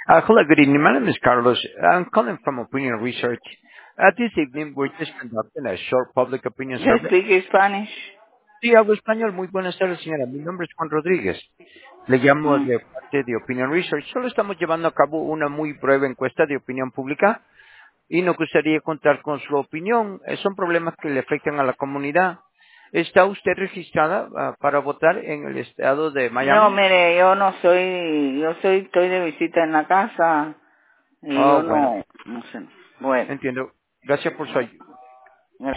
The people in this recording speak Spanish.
Hello, good evening. My name is Carlos. I'm calling from Opinion Research. This evening, we're just conducting a short public opinion You survey. speak Spanish? Sí, hablo español. Muy buenas tardes, señora. Mi nombre es Juan Rodríguez. Le llamo Mm. de parte de Opinion Research. Solo estamos llevando a cabo una muy breve encuesta de opinión pública y nos gustaría contar con su opinión. Son problemas que le afectan a la comunidad. ¿Está usted registrada para votar en el estado de No, Miami? mire, yo no soy, estoy de visita en la casa y Oh, yo bueno, no sé. Bueno, entiendo. Gracias por su ayuda.